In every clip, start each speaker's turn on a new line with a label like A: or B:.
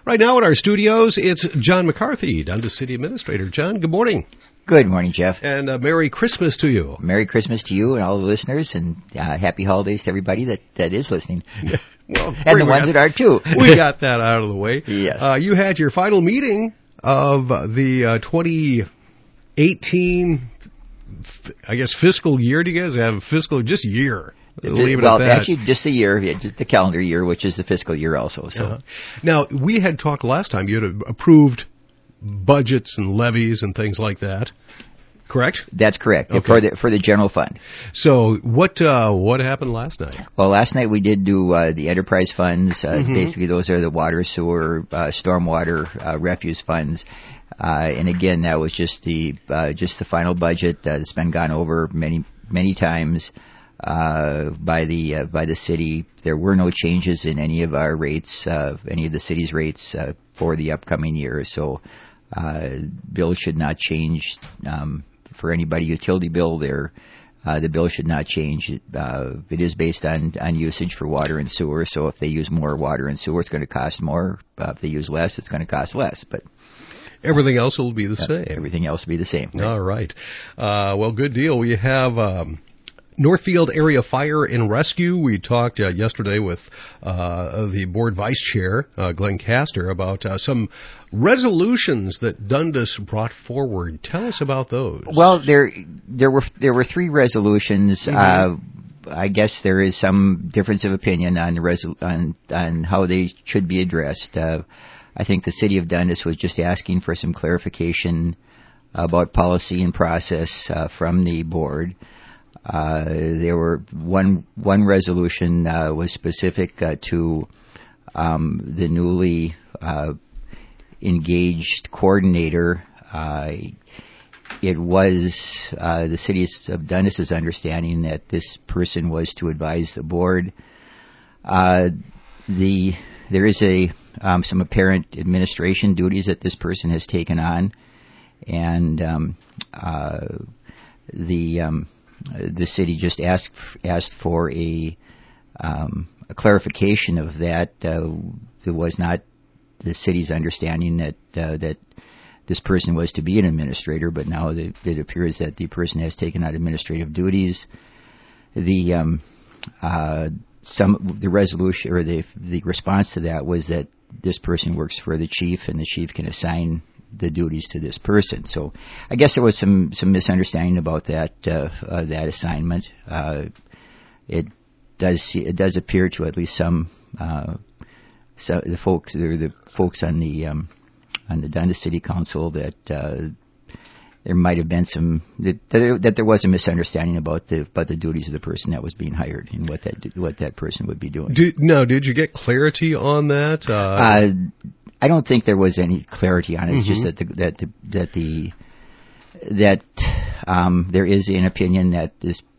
A: Right now in our studios, it's John McCarthy, Dundas City Administrator. John, good morning.
B: Good morning, Jeff.
A: And Merry Christmas to you.
B: Merry Christmas to you and all the listeners, and happy holidays to everybody that is listening.
A: Well,
B: and the ones that are too.
A: We got that out of the way.
B: Yes.
A: You had your final meeting of the 2018, I guess, fiscal year. Do you guys have fiscal, just year? Leave it at that.
B: Actually, just a year, just the calendar year, which is the fiscal year also. So,
A: Now, we had talked last time. You had approved budgets and levies and things like that. Correct?
B: That's correct.
A: Okay.
B: For the general fund.
A: So what happened last night?
B: Well, last night we did do the enterprise funds. Basically, those are the water, sewer, stormwater, refuse funds. And again, that was just the final budget that's been gone over many times by the city. There were no changes in any of our rates, any of the city's rates for the upcoming year. So bills should not change. For anybody utility bill there, the bill should not change. It is based on usage for water and sewer, so if they use more water and sewer, it's going to cost more. If they use less, it's going to cost less. But
A: everything else will be the same.
B: Everything else will be the same. Right?
A: All right. Well, good deal. We have Northfield Area Fire and Rescue. We talked yesterday with the board vice chair, Glenn Castor, about some resolutions that Dundas brought forward. Tell us about those.
B: Well, there were three resolutions. I guess there is some difference of opinion on how they should be addressed. I think the city of Dundas was just asking for some clarification about policy and process from the board. There were one resolution was specific to the newly engaged coordinator. It was the city of Dundas' understanding that this person was to advise the board. There is some apparent administration duties that this person has taken on, and the city just asked for a clarification of that. It was not the city's understanding that this person was to be an administrator, but now it appears that the person has taken on administrative duties. The resolution or the response to that was that this person works for the chief, and the chief can assign the duties to this person. So I guess there was some misunderstanding about that assignment. It does appear to at least some the folks on the Dundas City Council that there might have been that there was a misunderstanding about the duties of the person that was being hired and what that person would be doing.
A: Did you get clarity on that?
B: I don't think there was any clarity on it. It's just that there is an opinion that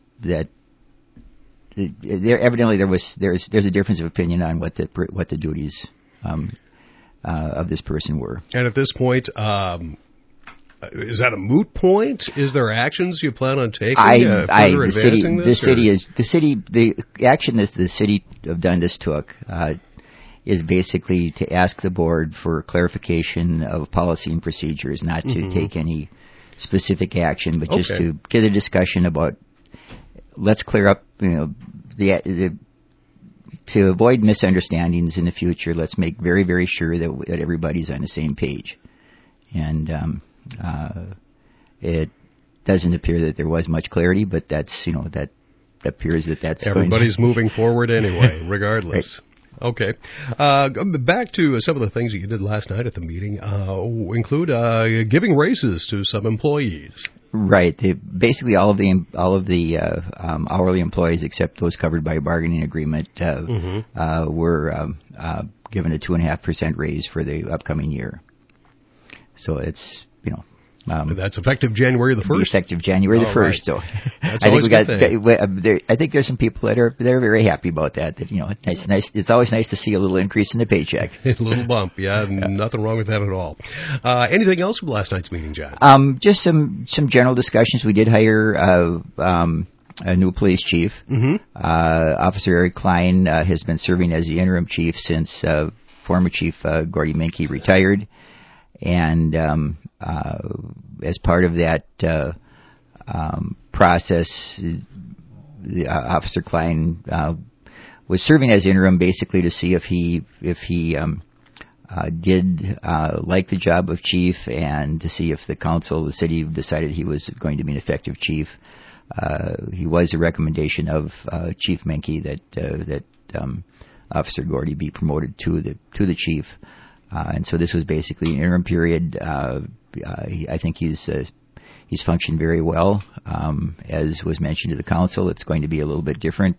B: there evidently there's a difference of opinion on what the duties of this person were. And
A: at this point, is that a moot point? Is there actions you plan on taking?
B: The action that the city of Dundas took is basically to ask the board for clarification of policy and procedures, not to take any specific action, but just to get a discussion about, let's clear up, to avoid misunderstandings in the future, let's make very, very sure that everybody's on the same page. And it doesn't appear that there was much clarity, but that's appears that's
A: everybody's moving forward anyway, regardless. Right. Okay. Back to some of the things that you did last night at the meeting include giving raises to some employees.
B: Right. Basically, all of the hourly employees, except those covered by a bargaining agreement, were given a 2.5% raise for the upcoming year. So it's
A: that's effective January the 1st.
B: Effective January the 1st. Right. So
A: that's
B: I think there's some people that are very happy about that. That nice. It's always nice to see a little increase in the paycheck.
A: A little bump, yeah. Nothing wrong with that at all. Anything else from last night's meeting, John?
B: Just some general discussions. We did hire a new police chief. Officer Eric Klein has been serving as the interim chief since former Chief Gordy Menke retired, and as part of that process, Officer Klein was serving as interim, basically to see if he did like the job of chief, and to see if the council, the city, decided he was going to be an effective chief. He was a recommendation of Chief Menke that Officer Gordy be promoted to the chief, and so this was basically an interim period. I think he's functioned very well. As was mentioned to the council, it's going to be a little bit different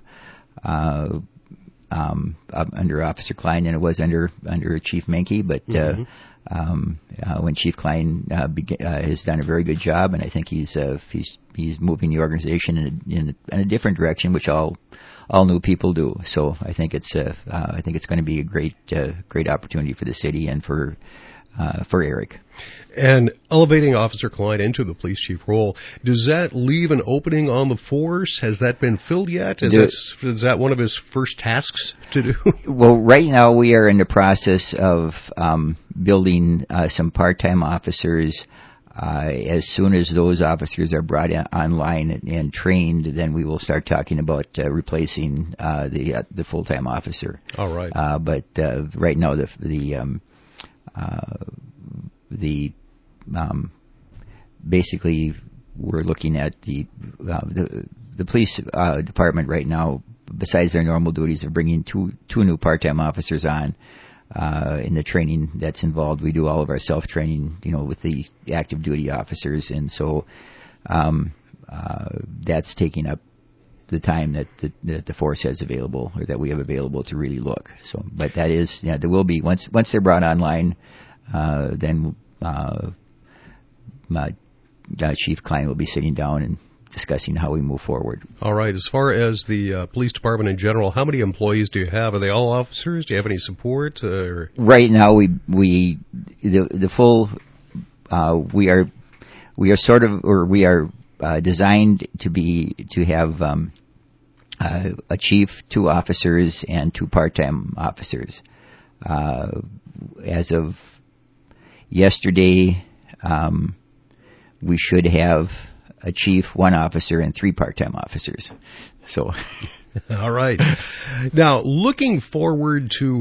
B: under Officer Klein than it was under Chief Menke, but when Chief Klein has done a very good job, and I think he's moving the organization in a different direction, which all new people do. So I think it's going to be a great opportunity for the city and for Eric.
A: And elevating Officer Klein into the police chief role, does that leave an opening on the force? Has that been filled yet? Is that one of his first tasks to do?
B: Well, right now we are in the process of building some part-time officers. As soon as those officers are brought online and trained, then we will start talking about replacing the full-time officer.
A: All right.
B: But right now basically we're looking at the police department right now. Besides their normal duties of bringing two new part-time officers on, in the training that's involved, we do all of our self-training, with the active duty officers, and so that's taking up the time that the force has available, or that we have available, to really look. So, but that is, there will be, once they're brought online, then Chief Klein will be sitting down and discussing how we move forward.
A: All right. As far as the police department in general, how many employees do you have? Are they all officers? Do you have any support?
B: Right now, we are sort of, or we are designed to have a chief, 2 officers, and 2 part-time officers. As of yesterday, we should have a chief, 1 officer, and 3 part-time officers. So,
A: all right. Now, looking forward to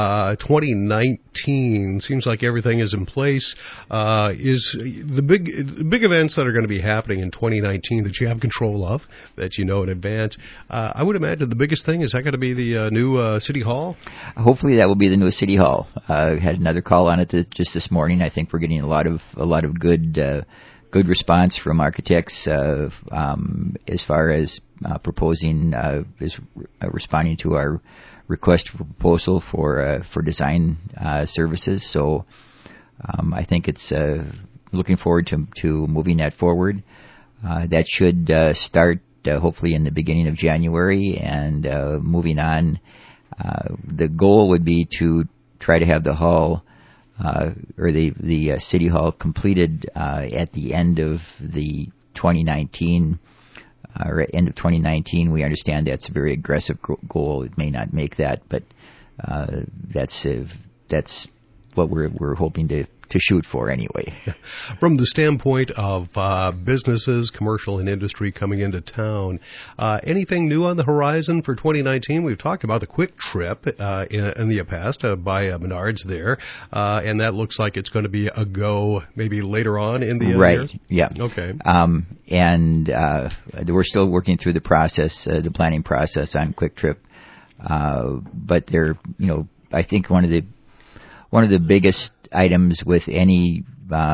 A: 2019, seems like everything is in place. Is the big events that are going to be happening in 2019 that you have control of, that you know in advance? I would imagine the biggest thing is that going to be the new City Hall.
B: Hopefully, that will be the new City Hall. I had another call on it just this morning. I think we're getting a lot of good response from architects as far as proposing, responding to our request for proposal for design services. So I think it's looking forward to moving that forward. That should start hopefully in the beginning of January, and moving on. The goal would be to try to have the hall, or the City Hall, completed at the end of the 2019, or end of 2019. We understand that's a very aggressive goal. It may not make that, but that's what we're hoping to shoot for anyway.
A: From the standpoint of businesses, commercial and industry coming into town, anything new on the horizon for 2019? We've talked about the Quick Trip in the past by Menards there, and that looks like it's going to be a go maybe later on in the
B: year?
A: Yeah.
B: Okay. And we're still working through the process, the planning process on Quick Trip, but they're, I think one of the biggest items with any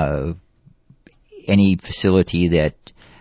B: facility that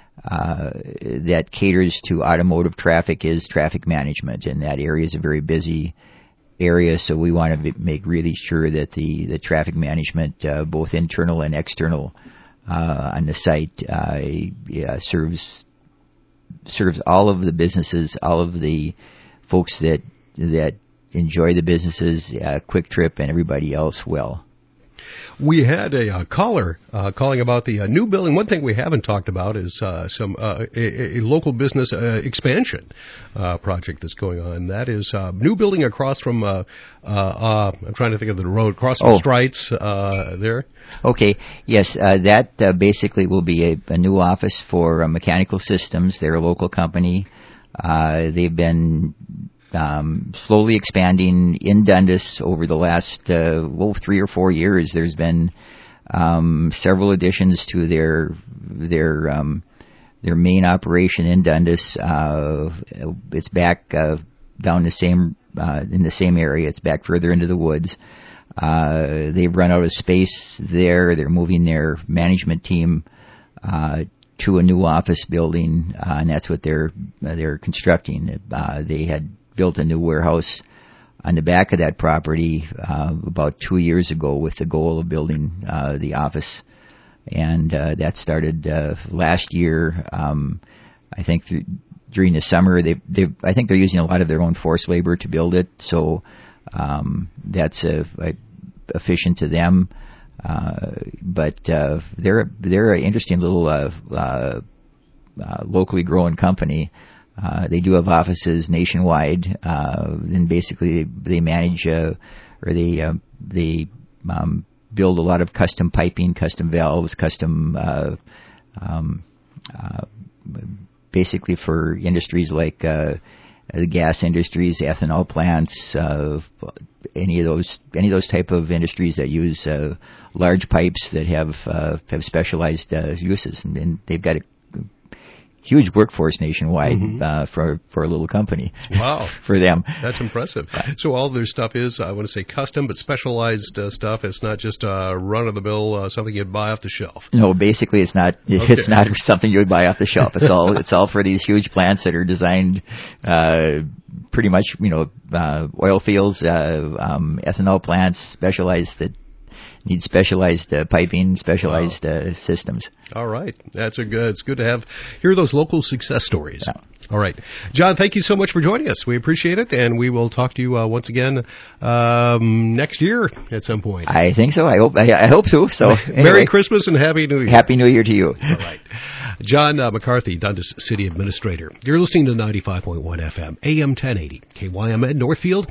B: caters to automotive traffic is traffic management, and that area is a very busy area. So we want to make really sure that the traffic management, both internal and external, on the site, serves all of the businesses, all of the folks that enjoy the businesses, Quick Trip, and everybody else well.
A: We had a caller calling about the new building. One thing we haven't talked about is some a local business expansion project that's going on. That is new building across from I'm trying to think of the road across from Strites there.
B: Okay. Yes, that basically will be a new office for Mechanical Systems. They're a local company. They've been slowly expanding in Dundas over the last 3 or 4 years. There's been several additions to their main operation in Dundas. It's back down the same in the same area. It's back further into the woods. They've run out of space there. They're moving their management team to a new office building, and that's what they're constructing. They had built a new warehouse on the back of that property about 2 years ago with the goal of building the office, and that started last year. I think during the summer, I think they're using a lot of their own forced labor to build it, so that's efficient to them. But they're an interesting little locally grown company. They do have offices nationwide, and basically they manage or they build a lot of custom piping, custom valves, custom basically for industries like the gas industries, ethanol plants, any of those type of industries that use large pipes that have specialized uses, and they've got a huge workforce nationwide for a little company.
A: Wow.
B: For them.
A: That's impressive. So all their stuff is, I want to say custom, but specialized stuff. It's not just run-of-the-mill something you'd buy off the shelf.
B: No, basically it's not. Okay. It's not something you would buy off the shelf. It's all for these huge plants that are designed pretty much, oil fields, ethanol plants, specialized that need specialized piping, specialized systems.
A: All right, it's good to hear those local success stories.
B: Yeah.
A: All right, John, thank you so much for joining us. We appreciate it, and we will talk to you once again next year at some point.
B: I think so. I hope so. So anyway,
A: Merry Christmas and Happy New Year.
B: Happy New Year to you.
A: All right, John McCarthy, Dundas City Administrator. You're listening to 95.1 FM, AM 1080, KYMN Northfield.